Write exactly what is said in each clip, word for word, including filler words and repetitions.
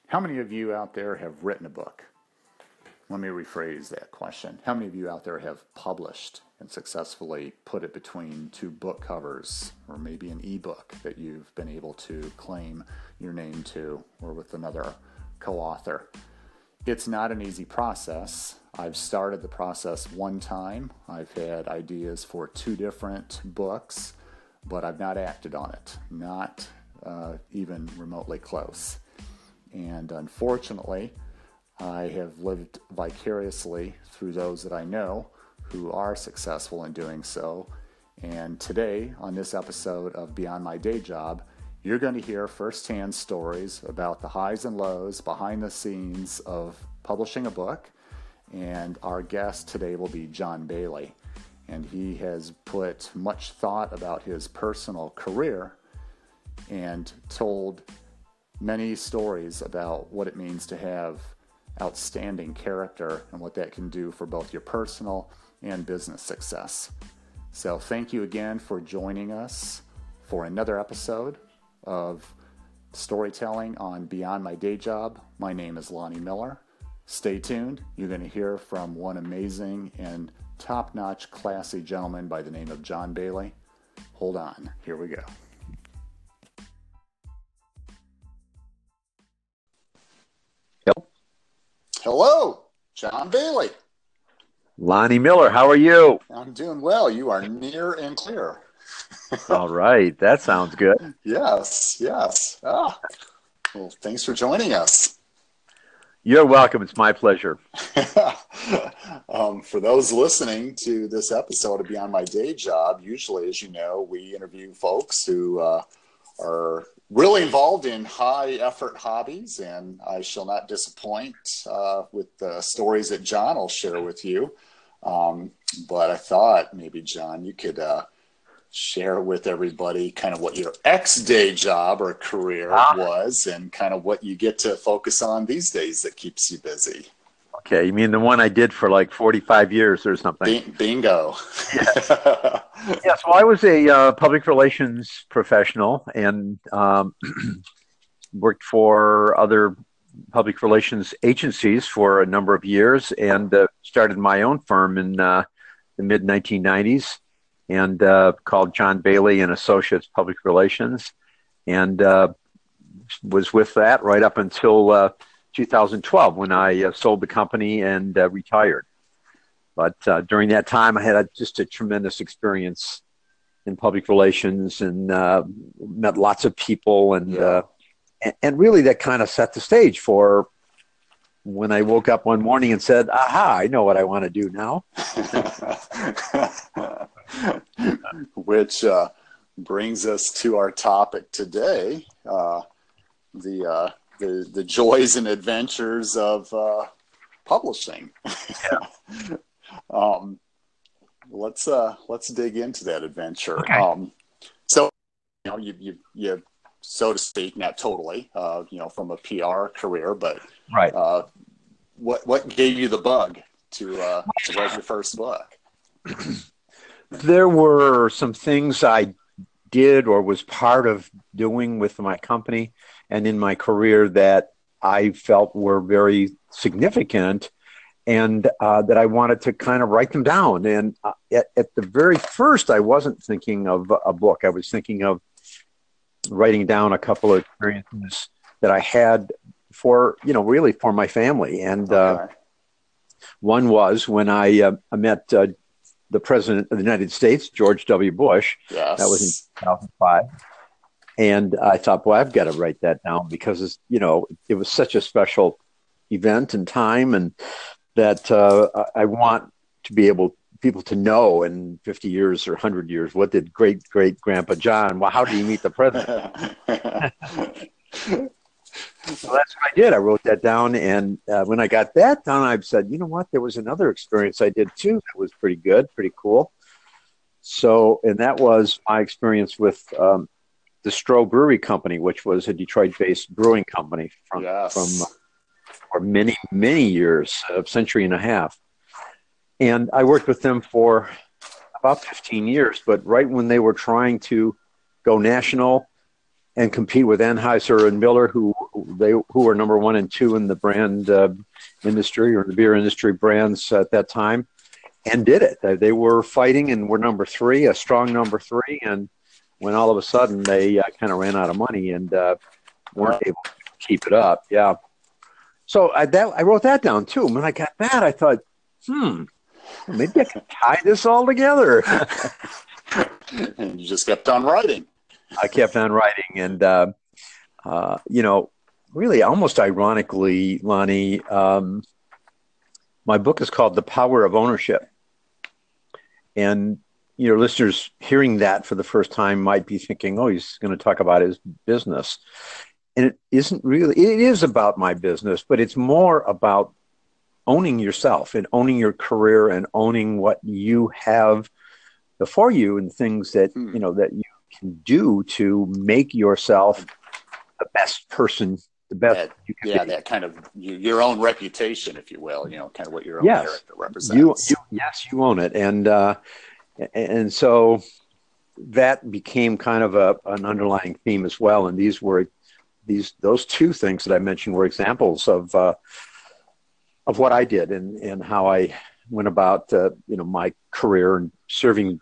How many of you out there have written a book? Let me rephrase that question. How many of you out there have published and successfully put it between two book covers, or maybe an ebook that you've been able to claim your name to, or with another co-author? It's not an easy process. I've started the process one time. I've had ideas for two different books, but I've not acted on it, not uh, even remotely close. And unfortunately, I have lived vicariously through those that I know who are successful in doing so. And today, on this episode of Beyond My Day Job, you're going to hear firsthand stories about the highs and lows behind the scenes of publishing a book. And our guest today will be John Bailey. And he has put much thought about his personal career and told many stories about what it means to have outstanding character and what that can do for both your personal and business success. So thank you again for joining us for another episode of storytelling on Beyond My Day Job. My name is Lonnie Miller. Stay tuned. You're going to hear from one amazing and top-notch classy gentleman by the name of John Bailey. Hold on. Here we go. Hello, John Bailey. Lonnie Miller, how are you? I'm doing well. You are near and clear. All right, that sounds good. Yes, yes. Ah, well, thanks for joining us. You're welcome. It's my pleasure. um, for those listening to this episode of Beyond My Day Job, usually, as you know, we interview folks who uh, are really involved in high-effort hobbies, and I shall not disappoint uh, with the stories that John will share with you. Um, but I thought maybe, John, you could uh, share with everybody kind of what your ex-day job or career ah. was and kind of what you get to focus on these days that keeps you busy. Okay, you mean the one I did for like forty-five years or something? Bingo. Yes. Yes, well, I was a uh, public relations professional and um, worked for other public relations agencies for a number of years and uh, started my own firm in uh, the mid nineteen nineties and uh, called John Bailey and Associates Public Relations, and uh, was with that right up until uh, two thousand twelve when I uh, sold the company and uh, retired. But uh, during that time, I had a, just a tremendous experience in public relations and uh, met lots of people. And, yeah. uh, and and really that kind of set the stage for when I woke up one morning and said, aha, I know what I want to do now. Which uh, brings us to our topic today, uh, the uh, The, the joys and adventures of uh, publishing. Yeah. um, let's uh, let's dig into that adventure. Okay. Um, so, you know, you, you you so to speak, not totally, uh, you know, from a P R career, but right. Uh, what what gave you the bug to uh, to write your first book? There were some things I did or was part of doing with my company and in my career that I felt were very significant and uh, that I wanted to kind of write them down. And uh, at, at the very first, I wasn't thinking of a book. I was thinking of writing down a couple of experiences that I had for, you know, really for my family. And okay. uh, one was when I, uh, I met uh, the President of the United States, George W. Bush. Yes. That was in two thousand five. And I thought, boy, I've got to write that down because, it's, you know, it was such a special event and time, and that uh, I want to be able people to know in fifty years or one hundred years, what did great great grandpa John? Well, how did he meet the president? So that's what I did. I wrote that down, and uh, when I got that done, I said, you know what? There was another experience I did too that was pretty good, pretty cool. So, and that was my experience with um, the Stroh Brewery Company, which was a Detroit-based brewing company from, yes. from uh, for many, many years, a century and a half. And I worked with them for about fifteen years, but right when they were trying to go national and compete with Anheuser and Miller, who they who were number one and two in the brand uh, industry or the beer industry brands at that time, and did it. They, they were fighting and were number three, a strong number three. And when all of a sudden they uh, kind of ran out of money and uh, weren't able to keep it up. Yeah. So I, that, I wrote that down too. When I got that, I thought, hmm, maybe I can tie this all together. And you just kept on writing. I kept on writing. And, uh, uh, you know, really almost ironically, Lonnie, um, my book is called The Power of Ownership. And your listeners hearing that for the first time might be thinking, oh, he's going to talk about his business. And it isn't really, it is about my business, but it's more about owning yourself and owning your career and owning what you have before you and things that, hmm. you know, that you can do to make yourself the best person, the best that, you can yeah, be. that kind of you, your own reputation, if you will, you know, kind of what your own yes. character represents. You, you, yes, you own it. And, uh, and so that became kind of a, an underlying theme as well. And these were, these, those two things that I mentioned were examples of, uh, of what I did and, and how I went about, uh, you know, my career and serving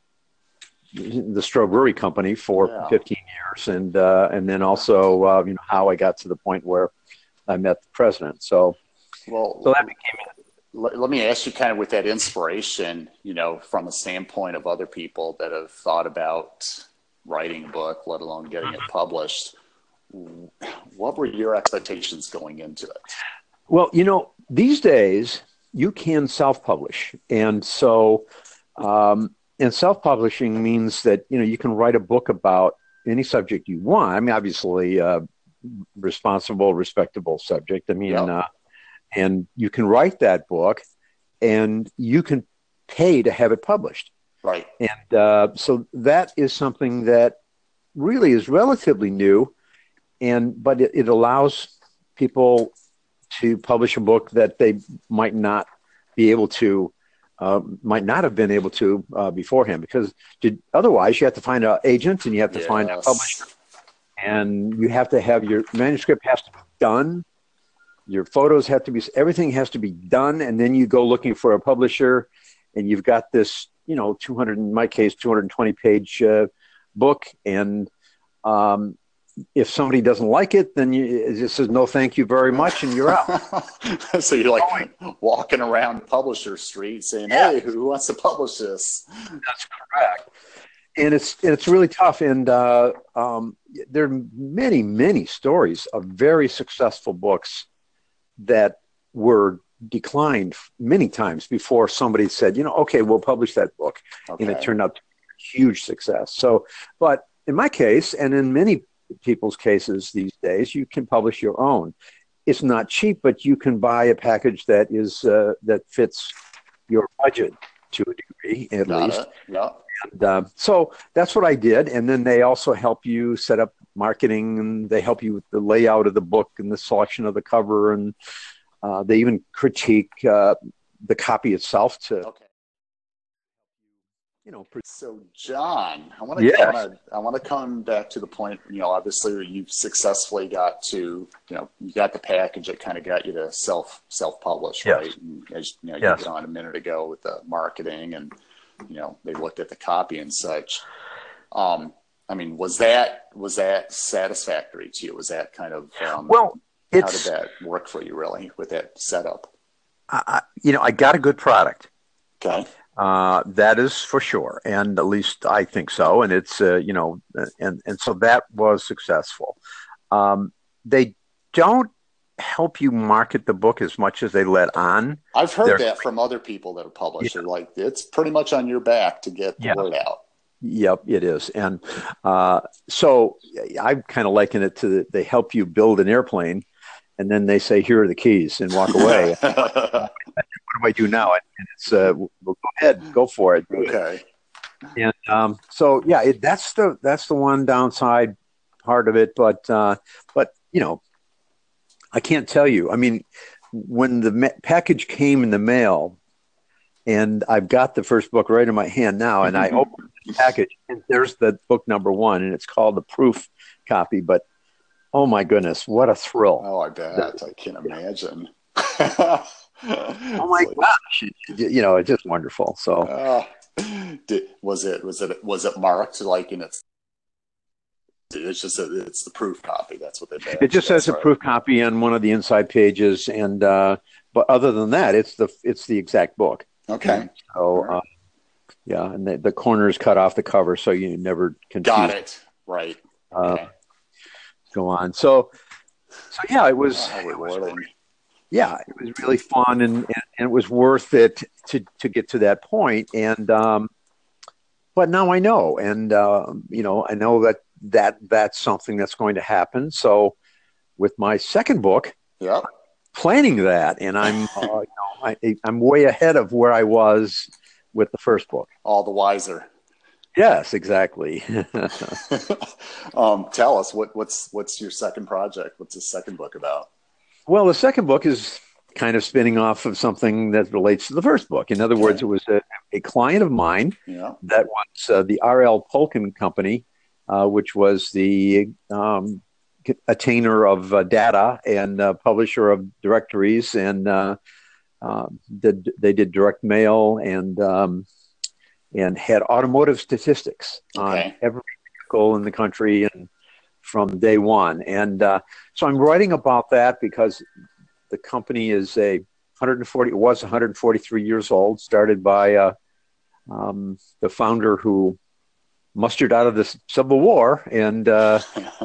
the Stroh Brewery Company for yeah. fifteen years. And, uh, and then also, uh, you know, how I got to the point where I met the president. So, well, so that became it. Let, let me ask you kind of with that inspiration, you know, from a standpoint of other people that have thought about writing a book, let alone getting it published. What were your expectations going into it? Well, you know, these days you can self-publish. And so, um, and self-publishing means that, you know, you can write a book about any subject you want. I mean, obviously, uh, responsible, respectable subject. I mean, yep. uh, and you can write that book and you can pay to have it published. Right. And uh, so that is something that really is relatively new. And, but it, it allows people to publish a book that they might not be able to, uh, might not have been able to uh, beforehand, because to, otherwise you have to find an agent and you have to yes. find a publisher, and you have to have your manuscript has to be done. Your photos have to be, everything has to be done. And then you go looking for a publisher and you've got this, you know, two hundred, in my case, two hundred twenty page uh, book. And, um, if somebody doesn't like it, then you, it just says, no, thank you very much. And you're out. So you're like walking around Publisher Street saying, yeah. hey, who wants to publish this? That's correct. And it's, and it's really tough. And uh, um, there are many, many stories of very successful books that were declined many times before somebody said, you know, okay, we'll publish that book. Okay. And it turned out to be a huge success. So, but in my case, and in many people's cases these days, you can publish your own. It's not cheap, but you can buy a package that is uh, that fits your budget to a degree, at Got least. Yeah. And uh, so that's what I did. And then they also help you set up marketing, and they help you with the layout of the book and the selection of the cover, and uh, they even critique uh, the copy itself to. Okay. You know, so John, I want to yes. I want to come back to the point, you know, obviously you successfully got to, you know, you got the package that kind of got you to self self publish, yes. right? And as you know, yes. you went on a minute ago with the marketing, and you know, they looked at the copy and such. Um, I mean, was that was that satisfactory to you? Was that kind of um, well? How did that work for you, really, with that setup? I, you know, I got a good product. Okay. Uh, that is for sure. And at least I think so. And it's, uh, you know, and, and so that was successful. Um, they don't help you market the book as much as they let on. I've heard They're, that from other people that have published. Yeah. They're like, it's pretty much on your back to get the yeah. word out. Yep, it is. And uh, so I kind of liken it to the, they help you build an airplane, and then they say, here are the keys, and walk away. What do I do now? And it's, uh, well, go ahead, go for it. Okay. And um, so, yeah, it, that's the, that's the one downside part of it. But, uh, but, you know, I can't tell you, I mean, when the ma- package came in the mail, and I've got the first book right in my hand now, and I open the package, and there's the book number one, and it's called the proof copy. But Oh my goodness, what a thrill! Oh, I That- bet. I can't imagine. oh It's my like, gosh, you know, it's just wonderful. So uh, did, was it was it was it marked like in its? It's just a, it's the proof copy. That's what they it badged just it as, says a right? proof copy on one of the inside pages, and uh, but other than that, it's the it's the exact book. Okay. And so All right. uh, yeah, and the, the corners cut off the cover, so you never Got confuse. it. Right. Uh, Okay. go on. So so yeah, it Oh, was how it was rewarding. yeah, it was really fun, and, and, and it was worth it to to get to that point. And um, but now I know, and uh, you know, I know that that that's something that's going to happen. So with my second book, Yep. planning that, and I'm uh, you know, I, I'm way ahead of where I was with the first book. All the wiser. Yes, exactly. um, tell us what what's what's your second project? What's the second book about? Well, the second book is kind of spinning off of something that relates to the first book. In other words, Okay. it was a, a client of mine Yeah. that was uh, the R L Polkin Company, uh, which was the um, attainer of uh, data and uh, publisher of directories, and uh, uh, did, they did direct mail and um, and had automotive statistics on Okay. every vehicle in the country and from day one. And uh, so I'm writing about that because the company is a one hundred forty, it was one hundred forty-three years old, started by uh, um, the founder who mustered out of the Civil War, and uh,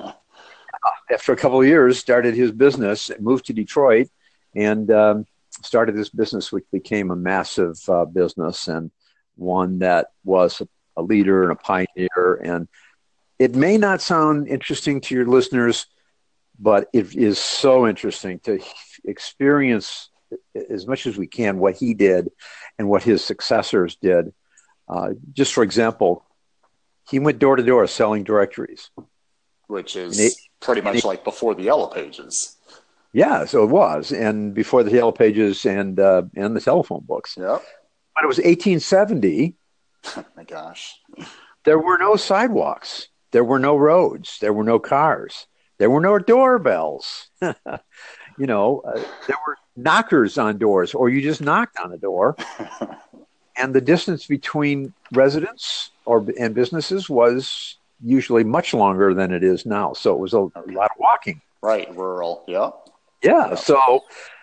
after a couple of years started his business, moved to Detroit, and um, started this business, which became a massive uh, business, and one that was a, a leader and a pioneer. And it may not sound interesting to your listeners, but it is so interesting to experience as much as we can what he did and what his successors did. Uh, just for example, he went door to door selling directories. Which And it, is pretty and much it, like before the Yellow Pages. yeah, so it was, and before the Yellow Pages and uh, and the telephone books. Yep. But it was eighteen seventy. Oh my gosh. There were no sidewalks. There were no roads. There were no cars. There were no doorbells. you know, uh, there were knockers on doors, or you just knocked on a door. And the distance between residents or and businesses was usually much longer than it is now. So it was a, Okay. a lot of walking. Right. Rural. Yep. Yeah. Yep. So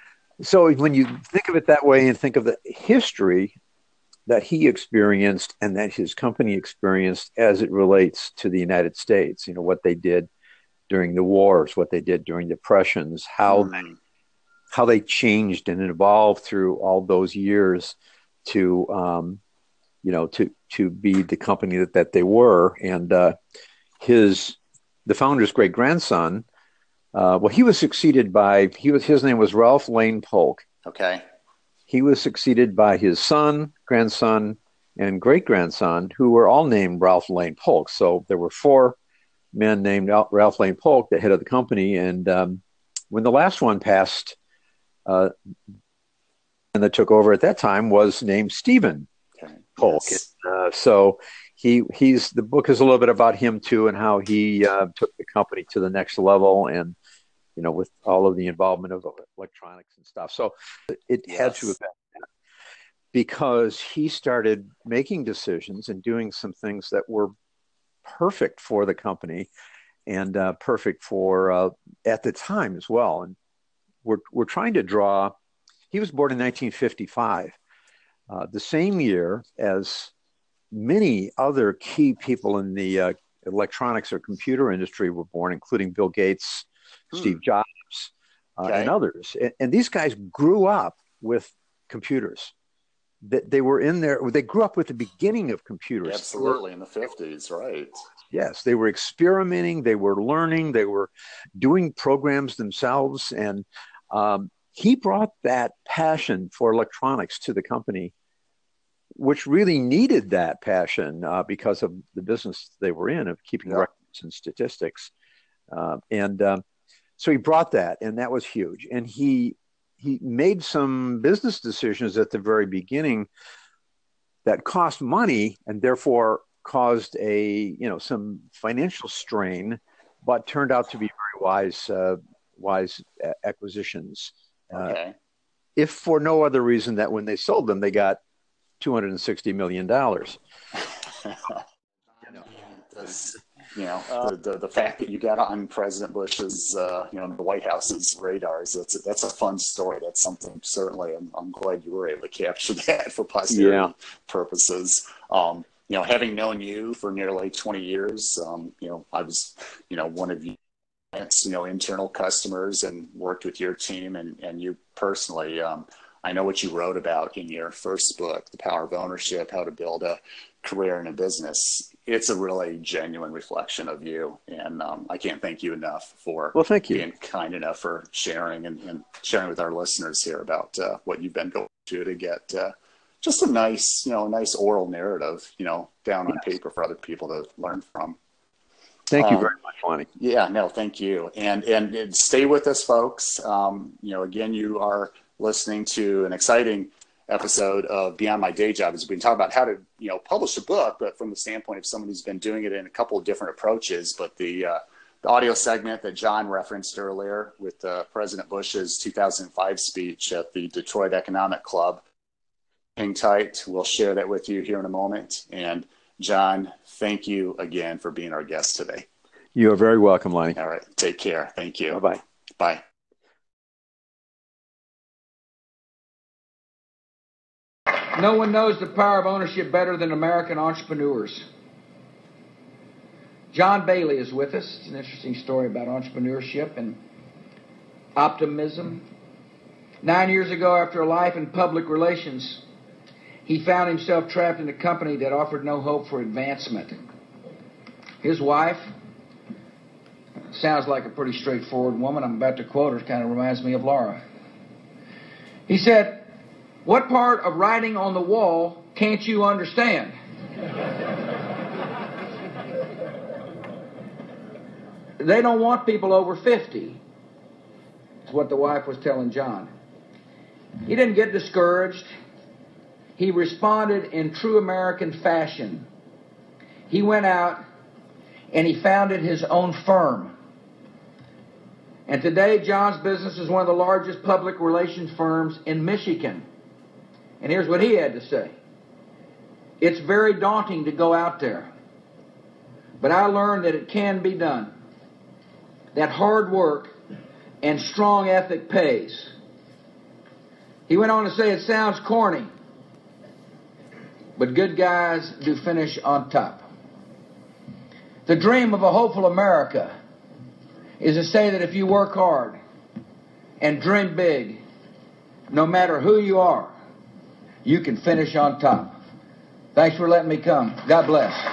so when you think of it that way and think of the history that he experienced and that his company experienced as it relates to the United States, you know, what they did during the wars, what they did during depressions, how Mm. they, how they changed and evolved through all those years to um, you know to to be the company that, that they were. And uh, his the founder's great grandson, uh, well, he was succeeded by he was his name was Ralph Lane Polk. Okay. He was succeeded by his son, grandson, and great grandson, who were all named Ralph Lane Polk. So there were four men named Ralph Lane Polk, the head of the company. And um, when the last one passed, uh, and that took over at that time was named Stephen Okay. Polk. Yes. Uh, so he he's the book is a little bit about him too, and how he uh, took the company to the next level, and you know, with all of the involvement of electronics and stuff. So it had to Yes. have been because he started making decisions and doing some things that were perfect for the company and uh, perfect for uh, at the time as well. And we're we're trying to draw. He was born in nineteen fifty-five, uh, the same year as many other key people in the uh, electronics or computer industry were born, including Bill Gates, Hmm. Steve Jobs, uh, Okay. and others. And, and these guys grew up with computers. They, they were in there. They grew up with the beginning of computers. Absolutely. In the fifties. Right. Yes, they were experimenting. They were learning. They were doing programs themselves. And um, he brought that passion for electronics to the company, which really needed that passion uh, because of the business they were in of keeping Yep. records and statistics. Uh, and um, so he brought that, and that was huge. And he he made some business decisions at the very beginning that cost money and therefore caused a you know some financial strain, but turned out to be very wise, uh, wise acquisitions. Okay. Uh, if for no other reason that when they sold them, they got two hundred sixty million dollars. you know, you know uh, the, the the fact that you got on President Bush's, uh, you know, the White House's radars, that's a, that's a fun story. That's something certainly I'm, I'm glad you were able to capture that for posterity yeah. purposes. Um, you know, having known you for nearly twenty years, um, you know, I was, you know, one of you. you know, internal customers and worked with your team and, and you personally. Um, I know what you wrote about in your first book, The Power of Ownership, How to Build a Career in a Business. It's a really genuine reflection of you. And um, I can't thank you enough for well, thank you. being kind enough for sharing and, and sharing with our listeners here about uh, what you've been going through to get uh, just a nice, you know, a nice oral narrative, you know, down on yes. paper for other people to learn from. Thank you very much, Lonnie. Um, yeah, no, thank you. And, and and stay with us, folks. Um, you know, again, you are listening to an exciting episode of Beyond My Day Job, as we've been talking about how to, you know, publish a book, but from the standpoint of someone who's been doing it in a couple of different approaches. But the uh, the audio segment that John referenced earlier with uh, President Bush's two thousand five speech at the Detroit Economic Club, hang tight. We'll share that with you here in a moment. And John, thank you again for being our guest today. You are very welcome, Lonnie. All right. Take care. Thank you. Bye-bye. Bye. No one knows the power of ownership better than American entrepreneurs. John Bailey is with us. It's an interesting story about entrepreneurship and optimism. Nine years ago, after a life in public relations, he found himself trapped in a company that offered no hope for advancement. His wife, sounds like a pretty straightforward woman. I'm about to quote her. It kind of reminds me of Laura. He said, "What part of writing on the wall can't you understand?" They don't want people over fifty, is what the wife was telling John. He didn't get discouraged. He responded in true American fashion. He went out and he founded his own firm. And today, John's business is one of the largest public relations firms in Michigan. And here's what he had to say. "It's very daunting to go out there, but I learned that it can be done. That hard work and strong ethic pays." He went on to say, "It sounds corny, but good guys do finish on top." The dream of a hopeful America is to say that if you work hard and dream big, no matter who you are, you can finish on top. Thanks for letting me come. God bless.